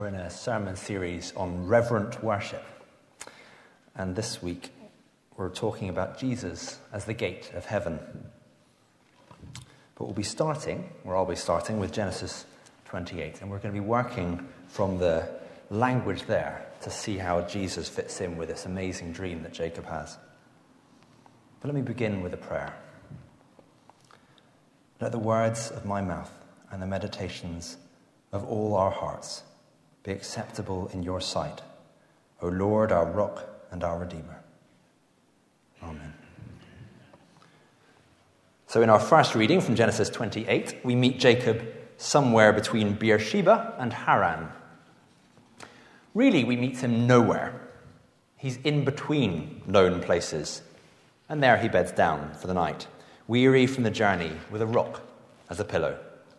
We're in a sermon series on reverent worship. And this week, we're talking about Jesus as the gate of heaven. But I'll be starting with Genesis 28. And we're going to be working from the language there to see how Jesus fits in with this amazing dream that Jacob has. But let me begin with a prayer. Let the words of my mouth and the meditations of all our hearts be acceptable in your sight, O Lord, our rock and our Redeemer. Amen. So in our first reading from Genesis 28, we meet Jacob somewhere between Beersheba and Haran. Really, we meet him nowhere. He's in between known places, and there he beds down for the night, weary from the journey with a rock as a pillow.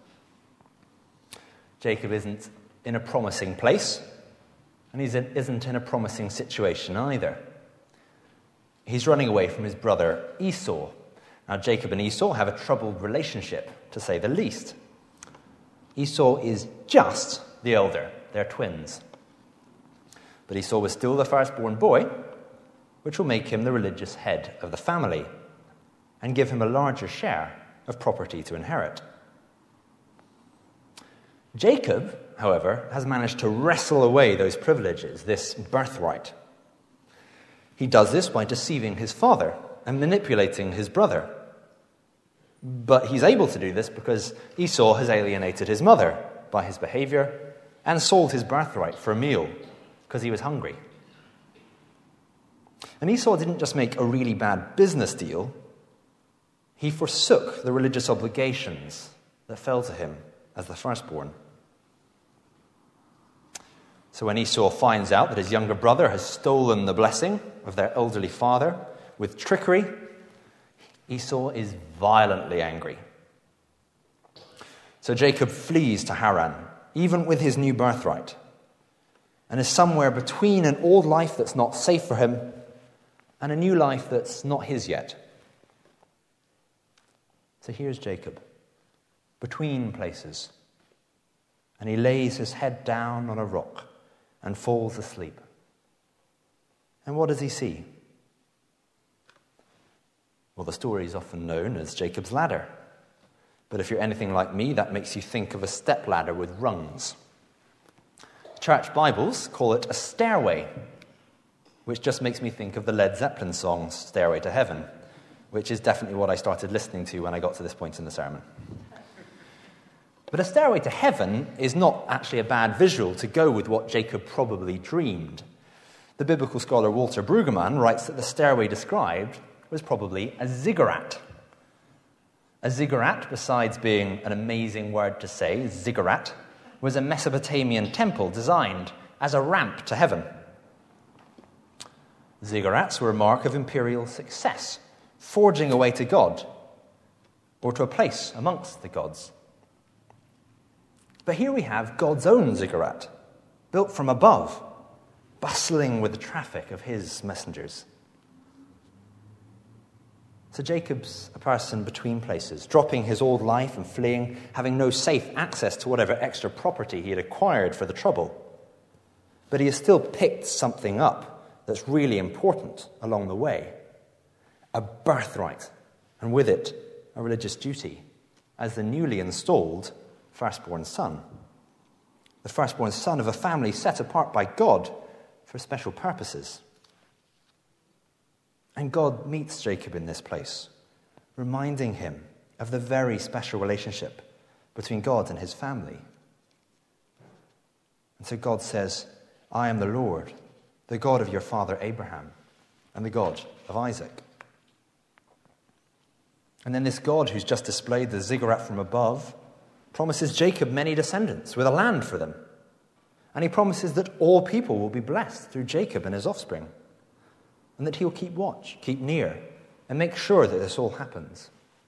Jacob isn't in a promising place, and he isn't in a promising situation either. He's running away from his brother Esau. Now, Jacob and Esau have a troubled relationship, to say the least. Esau is just the elder. They're twins. But Esau was still the firstborn boy, which will make him the religious head of the family and give him a larger share of property to inherit. Jacob, however, has managed to wrestle away those privileges, this birthright. He does this by deceiving his father and manipulating his brother. But he's able to do this because Esau has alienated his mother by his behavior and sold his birthright for a meal because he was hungry. And Esau didn't just make a really bad business deal, he forsook the religious obligations that fell to him as the firstborn. So when Esau finds out that his younger brother has stolen the blessing of their elderly father with trickery, Esau is violently angry. So Jacob flees to Haran, even with his new birthright, and is somewhere between an old life that's not safe for him and a new life that's not his yet. So here's Jacob, between places, and he lays his head down on a rock and falls asleep. And what does he see? Well, the story is often known as Jacob's ladder. But if you're anything like me, that makes you think of a step ladder with rungs. Church Bibles call it a stairway, which just makes me think of the Led Zeppelin song Stairway to Heaven, which is definitely what I started listening to when I got to this point in the sermon. But a stairway to heaven is not actually a bad visual to go with what Jacob probably dreamed. The biblical scholar Walter Brueggemann writes that the stairway described was probably a ziggurat. A ziggurat, besides being an amazing word to say, ziggurat, was a Mesopotamian temple designed as a ramp to heaven. Ziggurats were a mark of imperial success, forging a way to God, or to a place amongst the gods. But here we have God's own ziggurat, built from above, bustling with the traffic of his messengers. So Jacob's a person between places, dropping his old life and fleeing, having no safe access to whatever extra property he had acquired for the trouble. But he has still picked something up that's really important along the way. A birthright, and with it, a religious duty, as the newly installed firstborn son. The firstborn son of a family set apart by God for special purposes. And God meets Jacob in this place, reminding him of the very special relationship between God and his family. And so God says, I am the Lord, the God of your father Abraham, and the God of Isaac. And then this God who's just displayed the ziggurat from above promises Jacob many descendants with a land for them. And he promises that all people will be blessed through Jacob and his offspring, and that he'll keep watch, keep near, and make sure that this all happens.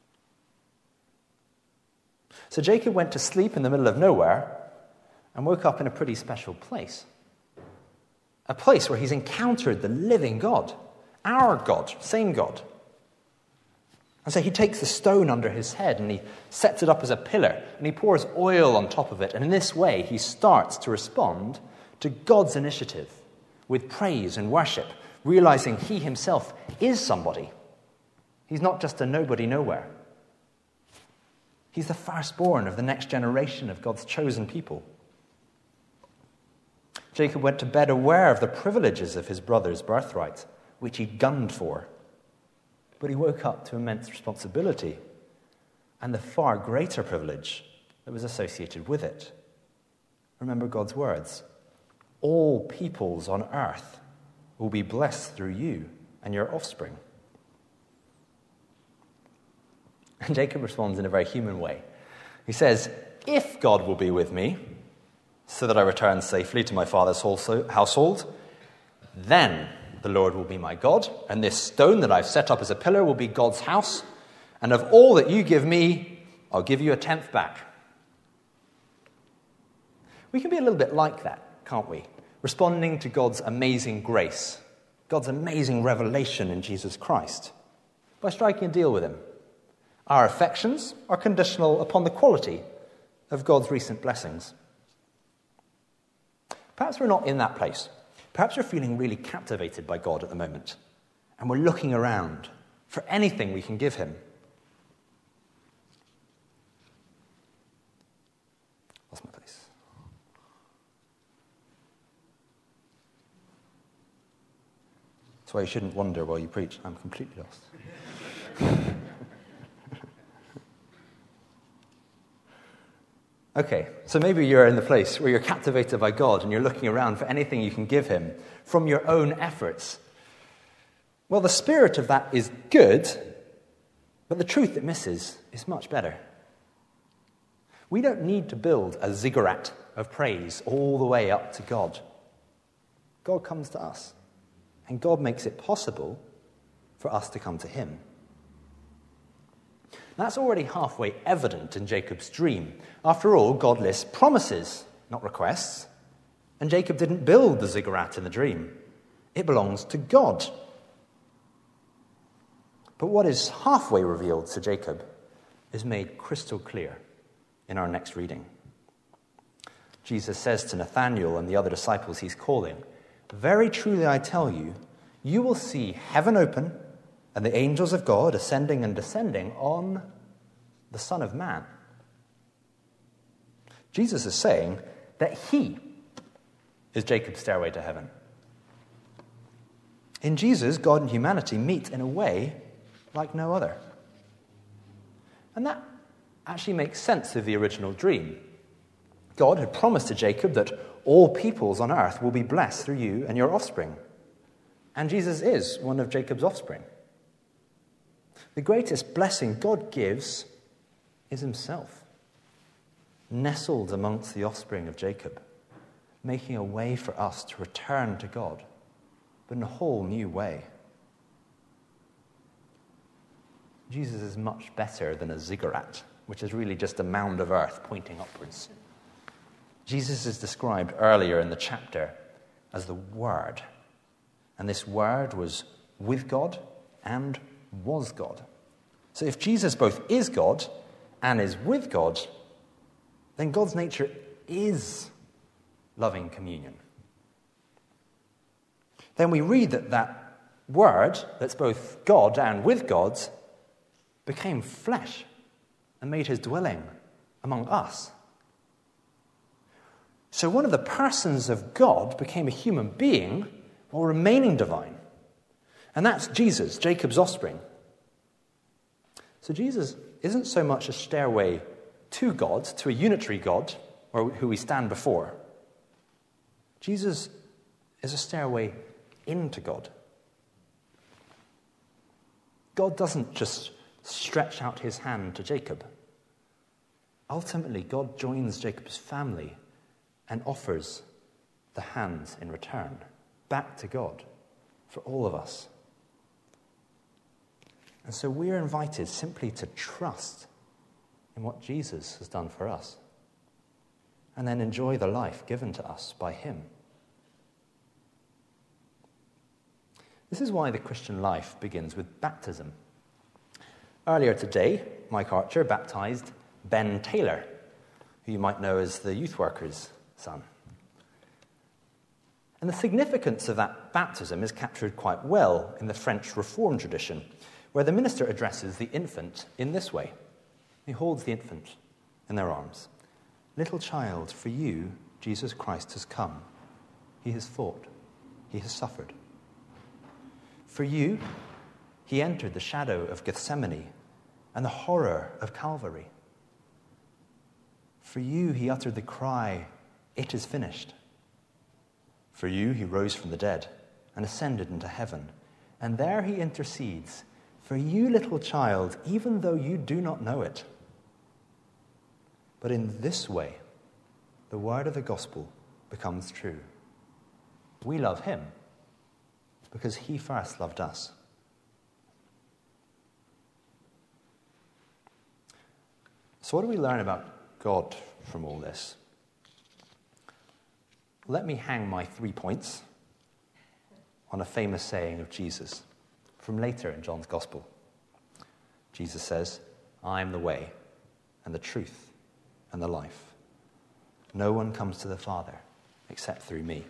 So Jacob went to sleep in the middle of nowhere and woke up in a pretty special place. A place where he's encountered the living God, our God, same God. And so he takes the stone under his head and he sets it up as a pillar and he pours oil on top of it. And in this way, he starts to respond to God's initiative with praise and worship, realizing he himself is somebody. He's not just a nobody nowhere. He's the firstborn of the next generation of God's chosen people. Jacob went to bed aware of the privileges of his brother's birthright, which he gunned for. But he woke up to immense responsibility and the far greater privilege that was associated with it. Remember God's words. All peoples on earth will be blessed through you and your offspring. And Jacob responds in a very human way. He says, if God will be with me, so that I return safely to my father's household, then the Lord will be my God, and this stone that I've set up as a pillar will be God's house, and of all that you give me, I'll give you 1/10 back. We can be a little bit like that, can't we? Responding to God's amazing grace, God's amazing revelation in Jesus Christ, by striking a deal with him. Our affections are conditional upon the quality of God's recent blessings. Perhaps we're not in that place. Perhaps we're feeling really captivated by God at the moment, and we're looking around for anything we can give him. Lost my place. That's why you shouldn't wonder while you preach. I'm completely lost. Okay, so maybe you're in the place where you're captivated by God and you're looking around for anything you can give him from your own efforts. Well, the spirit of that is good, but the truth it misses is much better. We don't need to build a ziggurat of praise all the way up to God. God comes to us, and God makes it possible for us to come to him. That's already halfway evident in Jacob's dream. After all, God lists promises, not requests. And Jacob didn't build the ziggurat in the dream. It belongs to God. But what is halfway revealed to Jacob is made crystal clear in our next reading. Jesus says to Nathanael and the other disciples he's calling, "Very truly I tell you, you will see heaven open and the angels of God ascending and descending on the Son of Man." Jesus is saying that he is Jacob's stairway to heaven. In Jesus, God and humanity meet in a way like no other. And that actually makes sense of the original dream. God had promised to Jacob that all peoples on earth will be blessed through you and your offspring. And Jesus is one of Jacob's offspring. The greatest blessing God gives is himself, nestled amongst the offspring of Jacob, making a way for us to return to God, but in a whole new way. Jesus is much better than a ziggurat, which is really just a mound of earth pointing upwards. Jesus is described earlier in the chapter as the Word, and this Word was with God and was God. So if Jesus both is God and is with God, then God's nature is loving communion. Then we read that Word, that's both God and with God, became flesh and made his dwelling among us. So one of the persons of God became a human being while remaining divine. And that's Jesus, Jacob's offspring. So Jesus isn't so much a stairway to God, to a unitary God, or who we stand before. Jesus is a stairway into God. God doesn't just stretch out his hand to Jacob. Ultimately, God joins Jacob's family and offers the hands in return back to God for all of us. And so we are invited simply to trust in what Jesus has done for us and then enjoy the life given to us by him. This is why the Christian life begins with baptism. Earlier today, Mike Archer baptized Ben Taylor, who you might know as the youth worker's son. And the significance of that baptism is captured quite well in the French Reformed tradition, where the minister addresses the infant in this way. He holds the infant in their arms. "Little child, for you, Jesus Christ has come. He has fought. He has suffered. For you, he entered the shadow of Gethsemane and the horror of Calvary. For you, he uttered the cry, 'It is finished.' For you, he rose from the dead and ascended into heaven. And there he intercedes for you, little child, even though you do not know it. But in this way, the word of the gospel becomes true. We love him because he first loved us." So what do we learn about God from all this? Let me hang my 3 points on a famous saying of Jesus from later in John's Gospel. Jesus says, "I am the way and the truth and the life. No one comes to the Father except through me."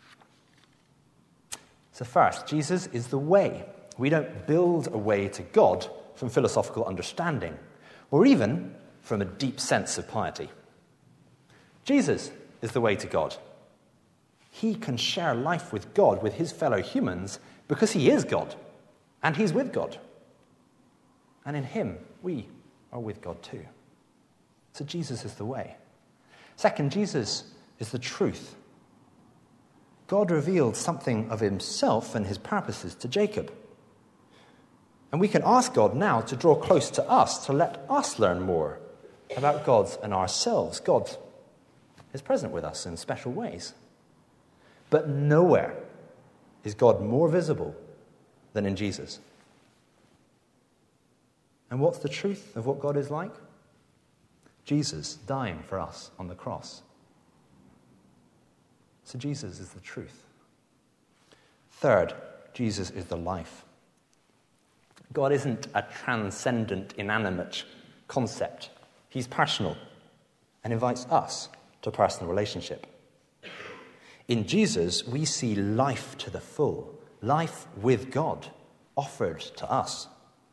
So first, Jesus is the way. We don't build a way to God from philosophical understanding or even from a deep sense of piety. Jesus is the way to God. He can share life with God, with his fellow humans, because he is God, and he's with God. And in him, we are with God too. So Jesus is the way. Second, Jesus is the truth. God revealed something of himself and his purposes to Jacob. And we can ask God now to draw close to us, to let us learn more about God and ourselves. God is present with us in special ways. But nowhere is God more visible than in Jesus. And what's the truth of what God is like? Jesus dying for us on the cross. So Jesus is the truth. Third, Jesus is the life. God isn't a transcendent, inanimate concept. He's personal and invites us to personal relationship. In Jesus, we see life to the full, life with God offered to us.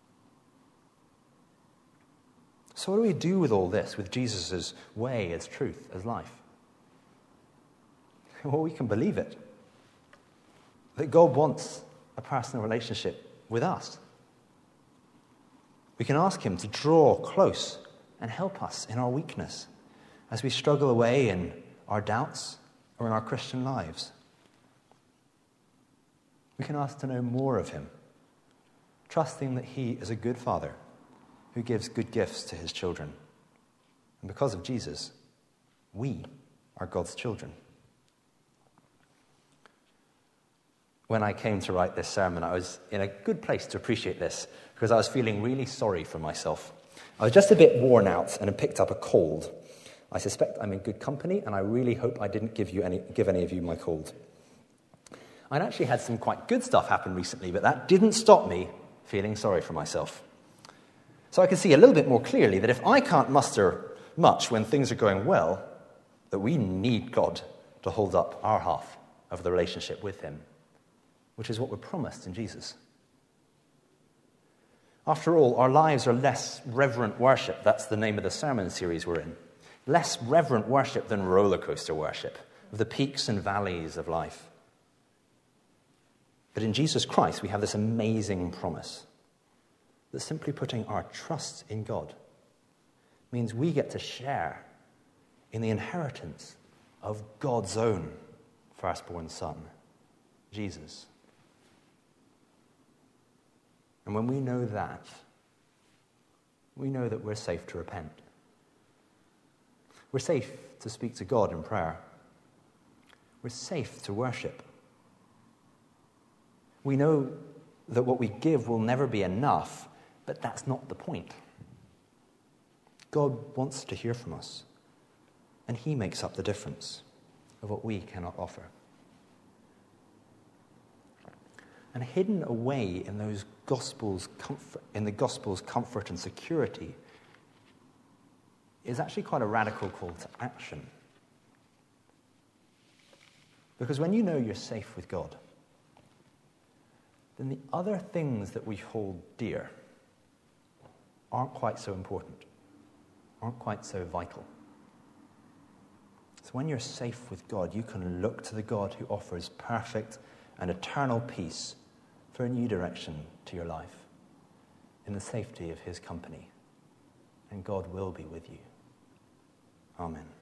So what do we do with all this, with Jesus' way as truth, as life? Well, we can believe it. That God wants a personal relationship with us. We can ask him to draw close and help us in our weakness as we struggle away in our doubts or in our Christian lives. We can ask to know more of him, trusting that he is a good father who gives good gifts to his children. And because of Jesus, we are God's children. When I came to write this sermon, I was in a good place to appreciate this because I was feeling really sorry for myself. I was just a bit worn out and had picked up a cold. I suspect I'm in good company, and I really hope I didn't give any of you my cold. I'd actually had some quite good stuff happen recently, but that didn't stop me feeling sorry for myself. So I can see a little bit more clearly that if I can't muster much when things are going well, that we need God to hold up our half of the relationship with him, which is what we're promised in Jesus. After all, our lives are less reverent worship. That's the name of the sermon series we're in. Less reverent worship than roller coaster worship of the peaks and valleys of life. But in Jesus Christ, we have this amazing promise that simply putting our trust in God means we get to share in the inheritance of God's own firstborn Son, Jesus. And when we know that, we know that we're safe to repent. We're safe to speak to God in prayer. We're safe to worship. We know that what we give will never be enough, but that's not the point. God wants to hear from us, and he makes up the difference of what we cannot offer. And hidden away in those gospels in the gospel's comfort and security is actually quite a radical call to action. Because when you know you're safe with God, then the other things that we hold dear aren't quite so important, aren't quite so vital. So when you're safe with God, you can look to the God who offers perfect and eternal peace for a new direction to your life in the safety of his company. And God will be with you. Amen.